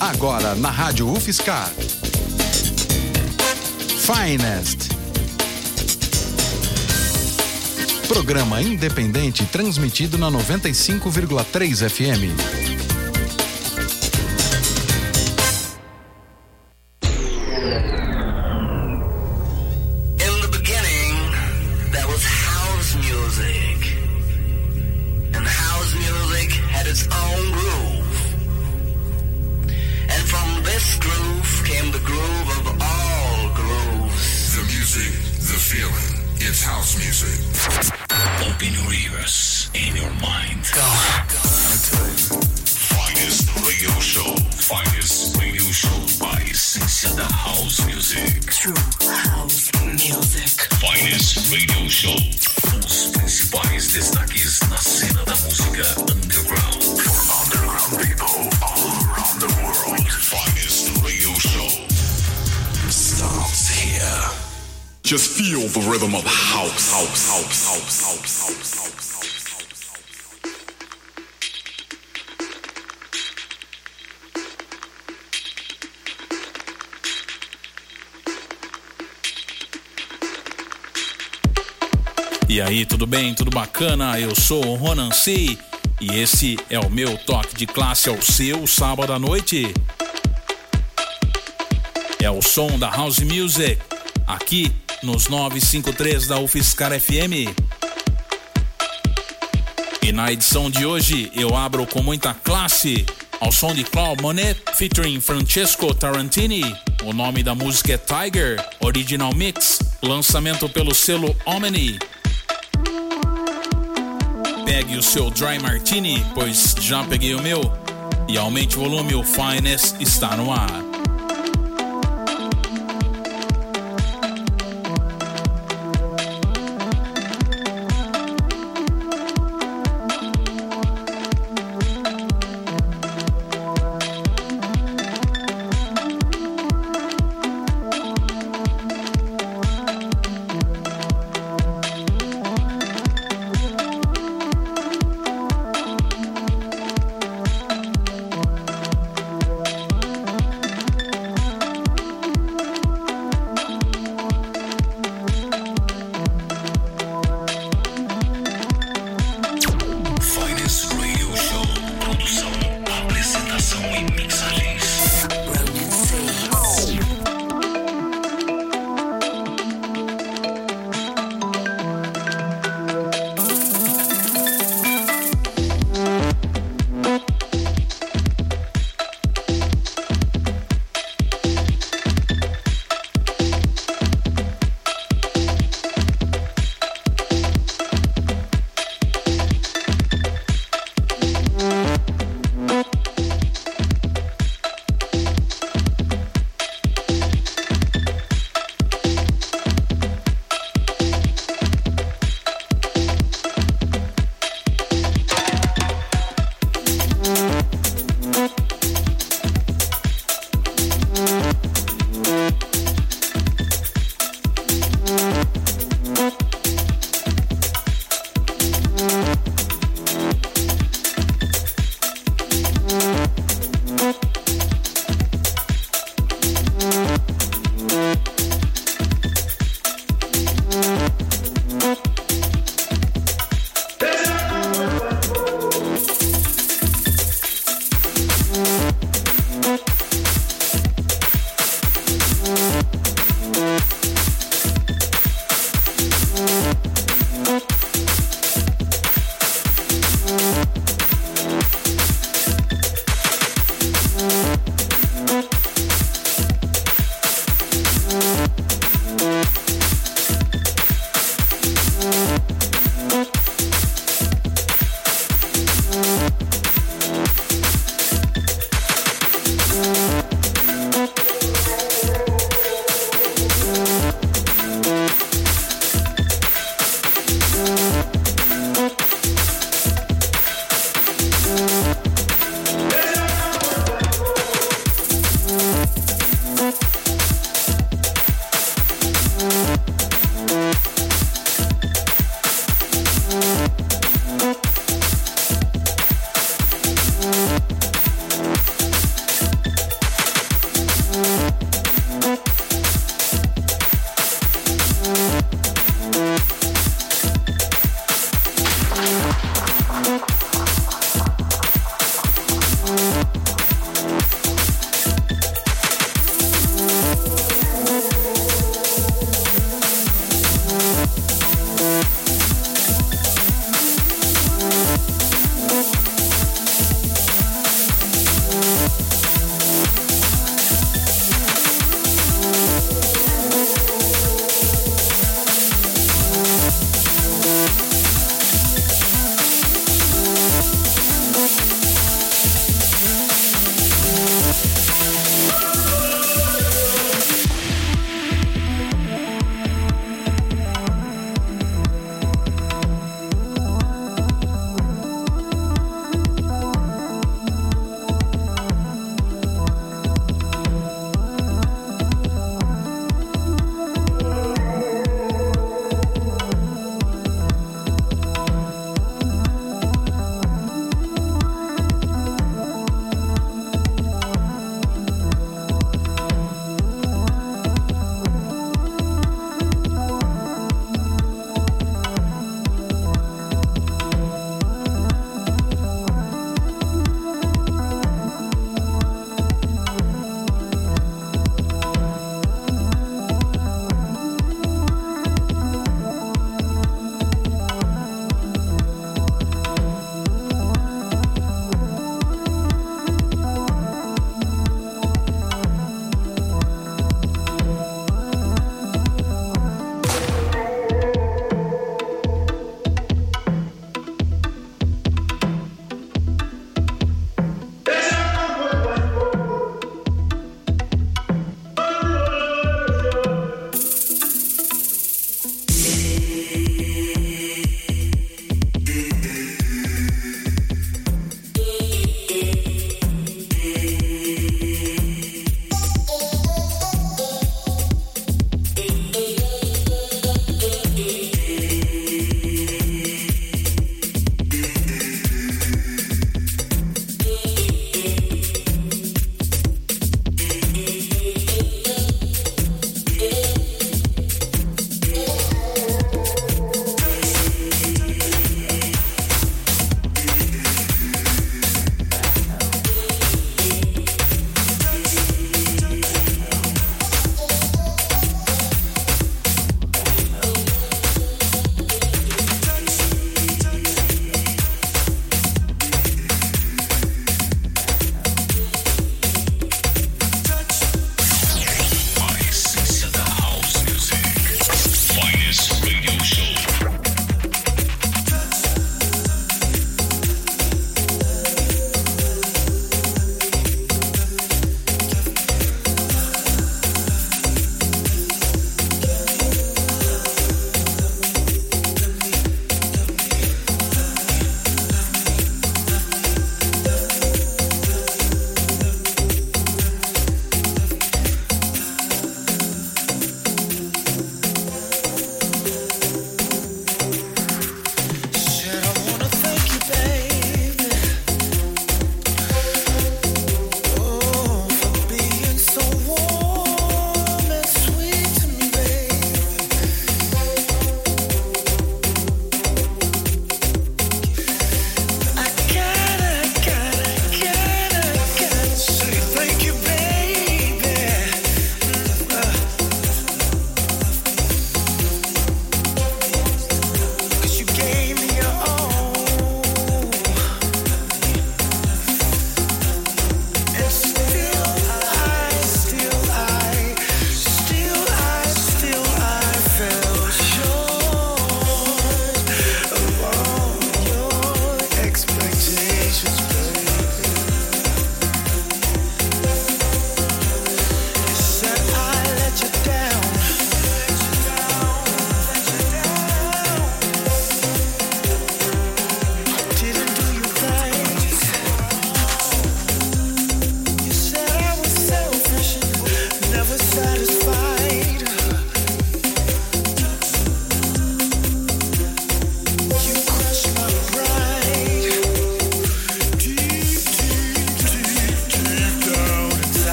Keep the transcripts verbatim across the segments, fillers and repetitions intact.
Agora na Rádio UFSCar. Finest. Programa independente transmitido na noventa e cinco vírgula três F M. Just feel the rhythm of house, house, house, house, house, house, house, house. E aí, tudo bem? Tudo bacana? Eu sou o Ronan C e esse é o meu toque de classe ao seu sábado à noite. É o som da House Music, aqui nos novecentos e cinquenta e três da UFSCar F M. E na edição de hoje eu abro com muita classe ao som de Claude Monet featuring Francesco Tarantini. O nome da música é Tiger, Original Mix, lançamento pelo selo Omni. Pegue o seu Dry Martini, pois já peguei o meu, e aumente o volume, o Finest está no ar.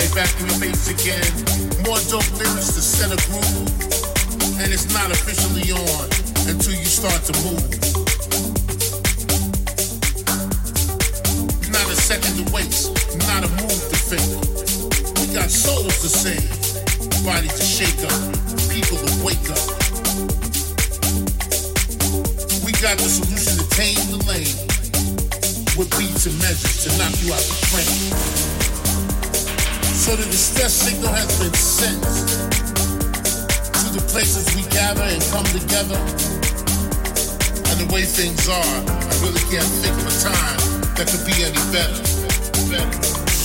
right back in your face again. More dope lyrics to set a groove. And it's not officially on until you start to move. Not a second to waste, not a move to fake. We got souls to save, bodies to shake up, people to wake up. We got the solution to tame the lane, with beats and measures to knock you out the frame. So the distress signal has been sent to the places we gather and come together. And the way things are, I really can't think of a time that could be any better. better.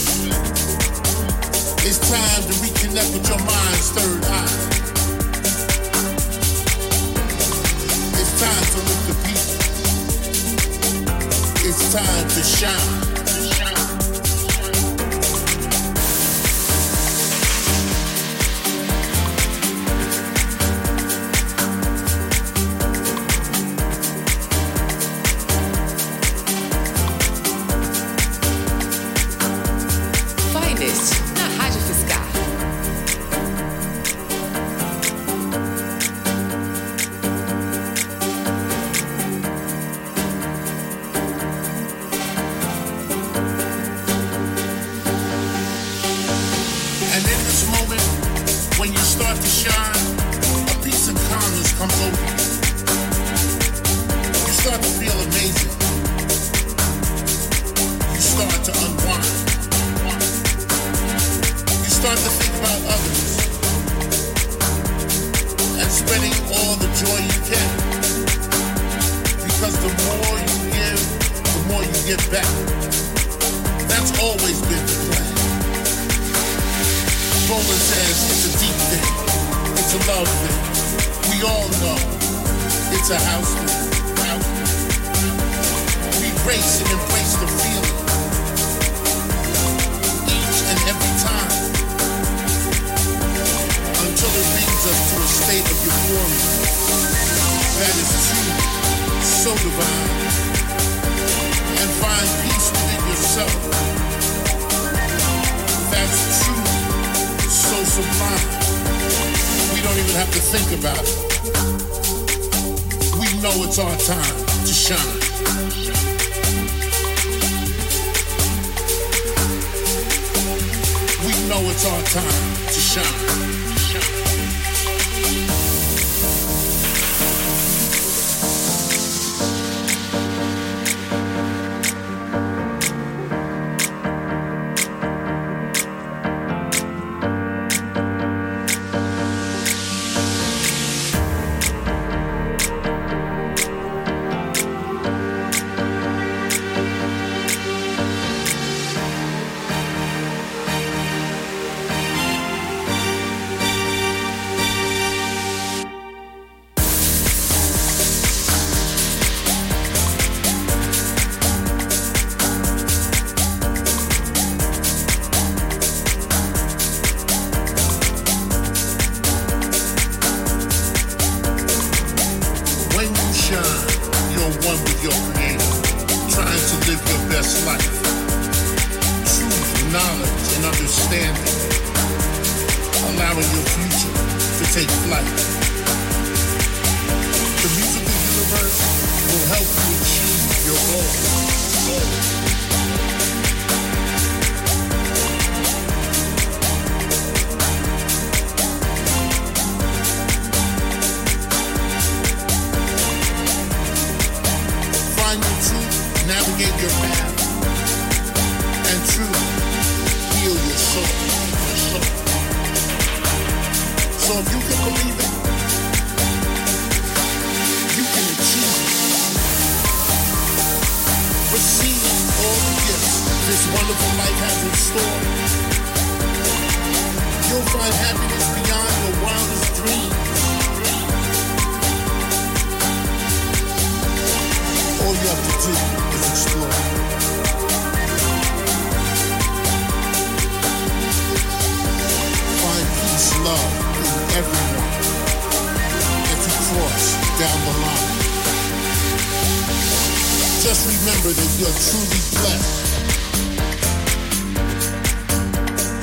It's time to reconnect with your mind's third eye. It's time to look the people. It's time to shine. Finest, na Rádio Fiscar. And in this moment, when you start to shine, a piece of calmness comes over you. You start to feel amazing. You start to unwind. You start to think about others and spreading all the joy you can. Because the more you give, the more you get back. That's always been the plan. Roland says it's a deep thing, it's a love thing. We all know it's a house thing. We race and embrace the feeling each and every time until it brings us to a state of euphoria that is true, so divine, and find peace within yourself. That's true, so sublime. We don't even have to think about it. We know it's our time to shine. We know it's our time to shine.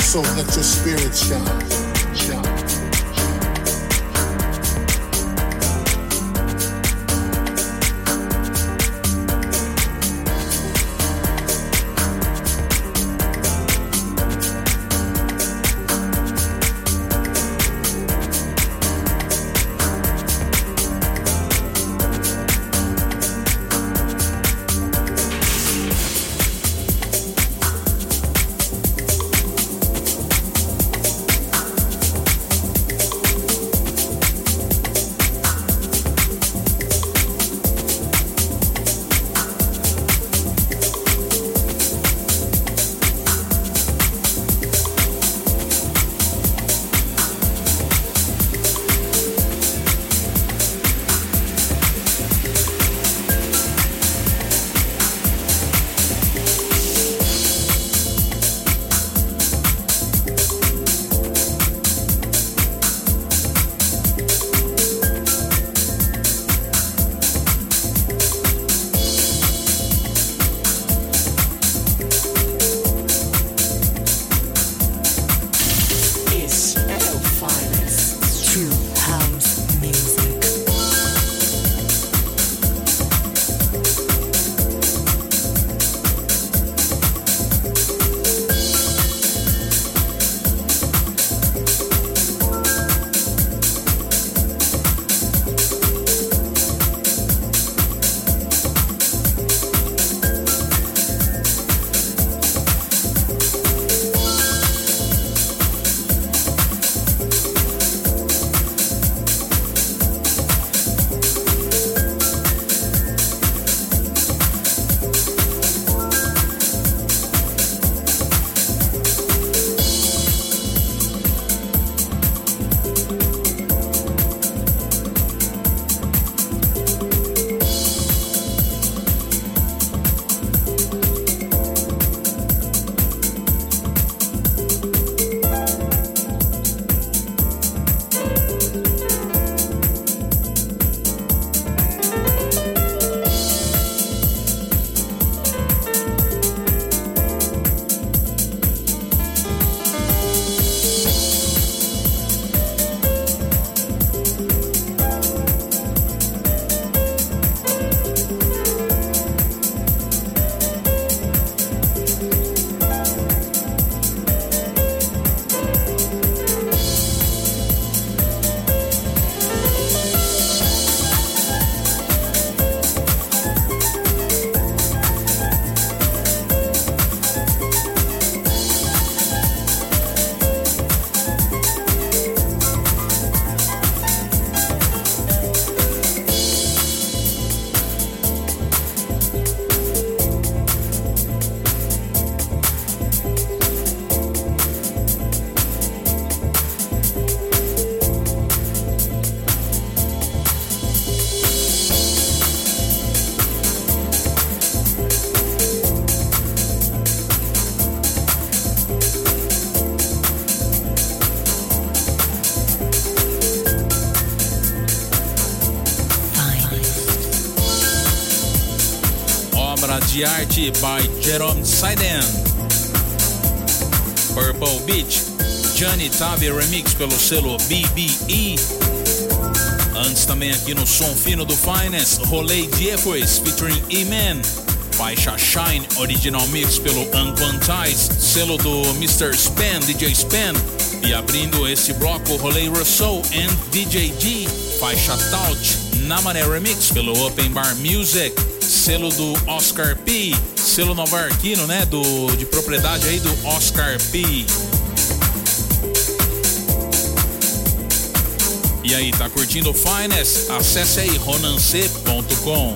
So let your spirit shine. Shine. de arte by Jerome Seiden. Purple Beach, Johnny Tavi Remix pelo selo B B E. Antes também aqui no som fino do Finest, Rolê Diefos featuring E-Man. Faixa Shine, original mix pelo Unquantize, selo do mister Span, D J Span. E abrindo este bloco, Rolê Russell and D J G. Faixa Touch, Namane Remix pelo Open Bar Music, selo do Oscar P, selo novarquino, né, do, de propriedade aí do Oscar P. E aí, tá curtindo o Finest? Acesse aí ronancê ponto com.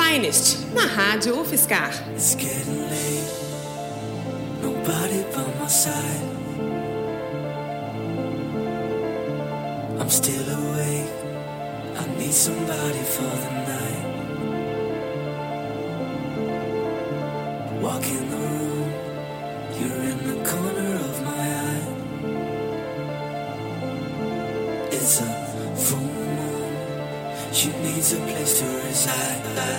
Finest, na Rádio UFSCar. It's getting late, nobody by my side. I'm still awake, I need somebody for the night. Walk in the room, you're in the corner of my eye. It's a full moon, she needs a place to reside.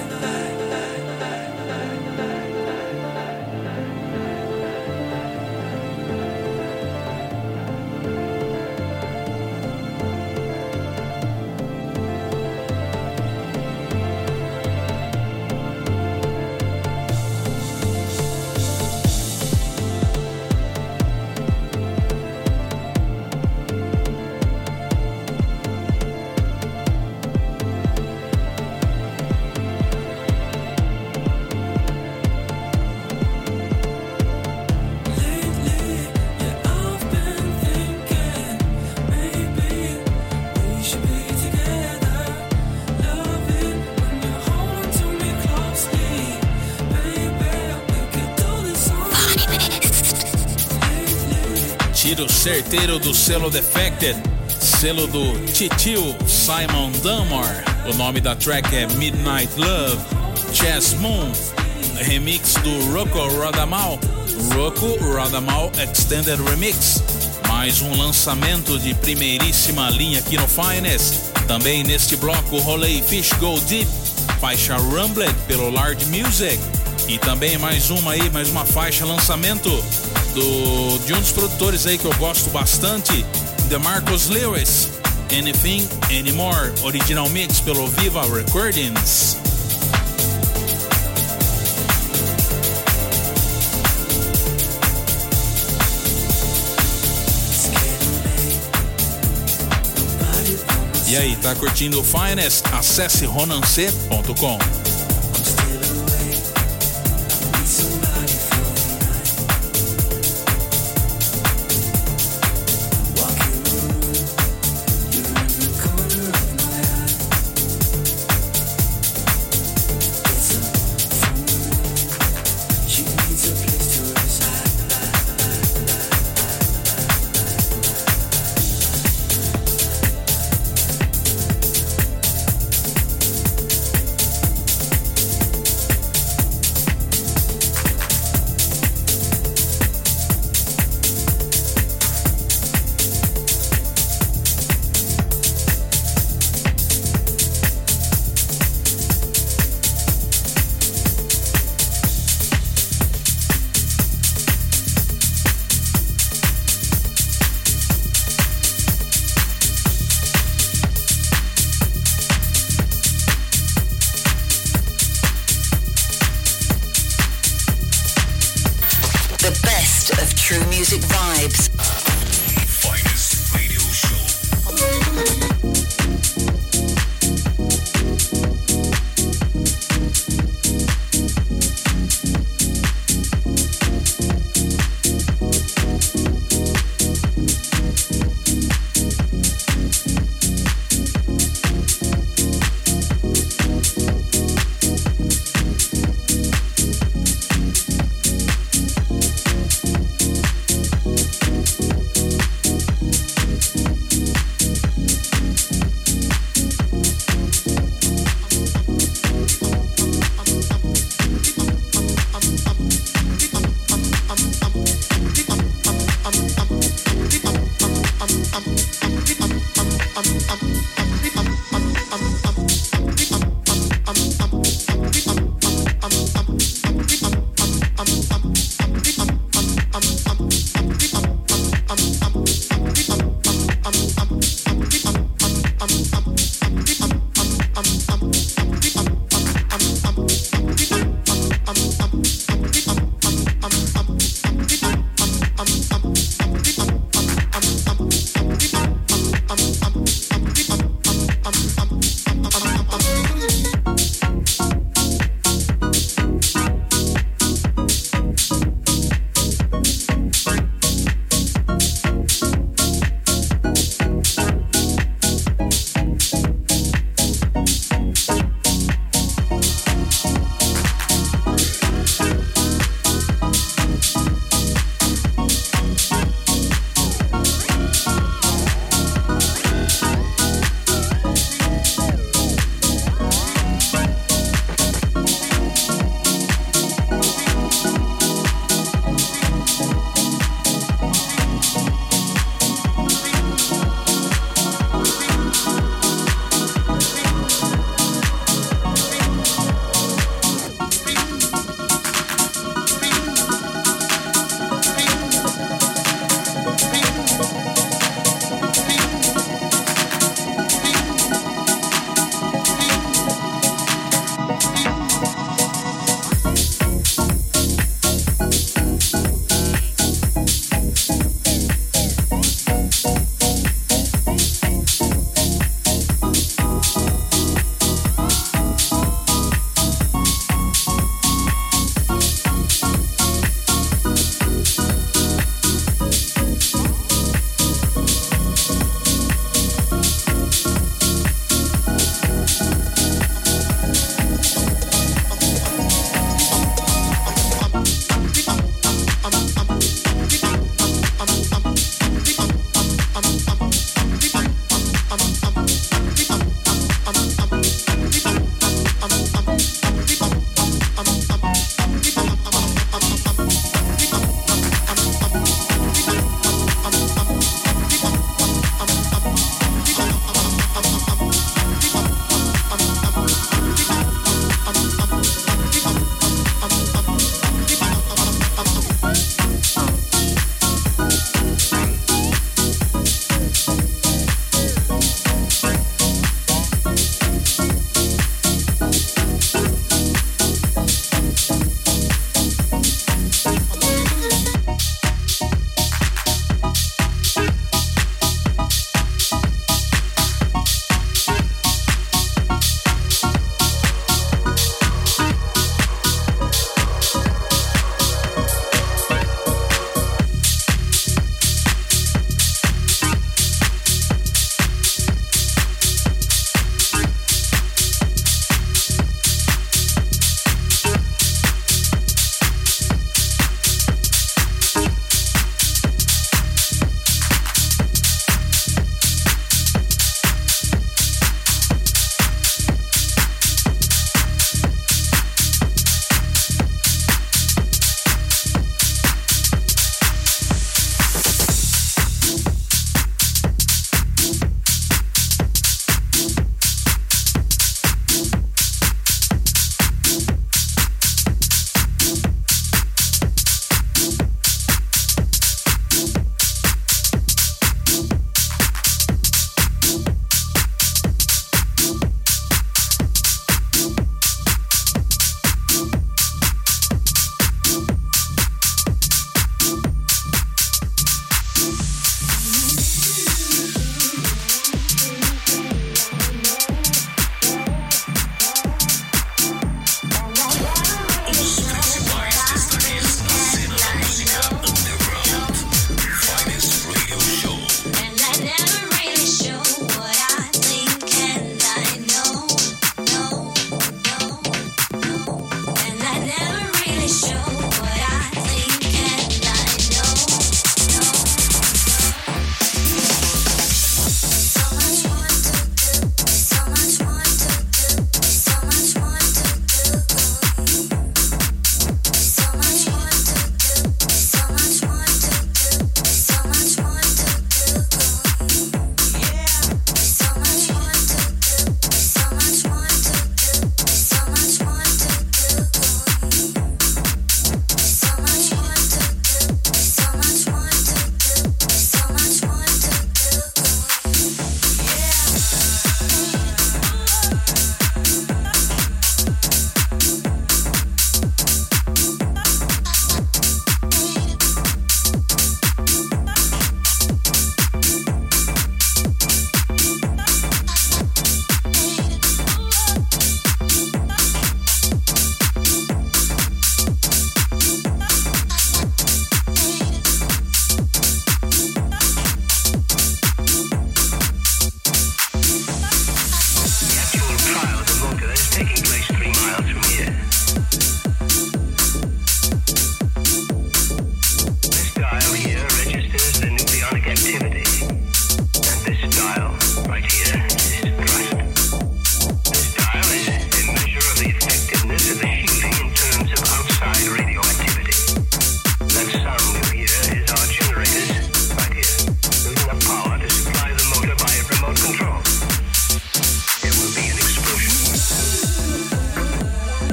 Tiro certeiro do selo Defected, selo do titio Simon Dunmore. O nome da track é Midnight Love. Chess Moon, remix do Rocco Radamal, Rocco Radamal Extended Remix. Mais um lançamento de primeiríssima linha aqui no Finest. Também neste bloco rolei Fish Go Deep, faixa Rumblet pelo Large Music. E também mais uma aí, mais uma faixa lançamento do, de um dos produtores aí que eu gosto bastante, DeMarcus Lewis, Anything Anymore, original mix pelo Viva Recordings. E aí, tá curtindo o Finest? Acesse ronancê ponto com. Music vibes. Finest radio show.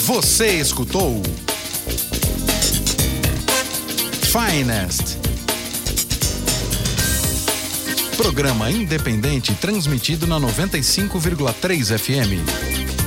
Você escutou Finest, programa independente transmitido na noventa e cinco vírgula três F M.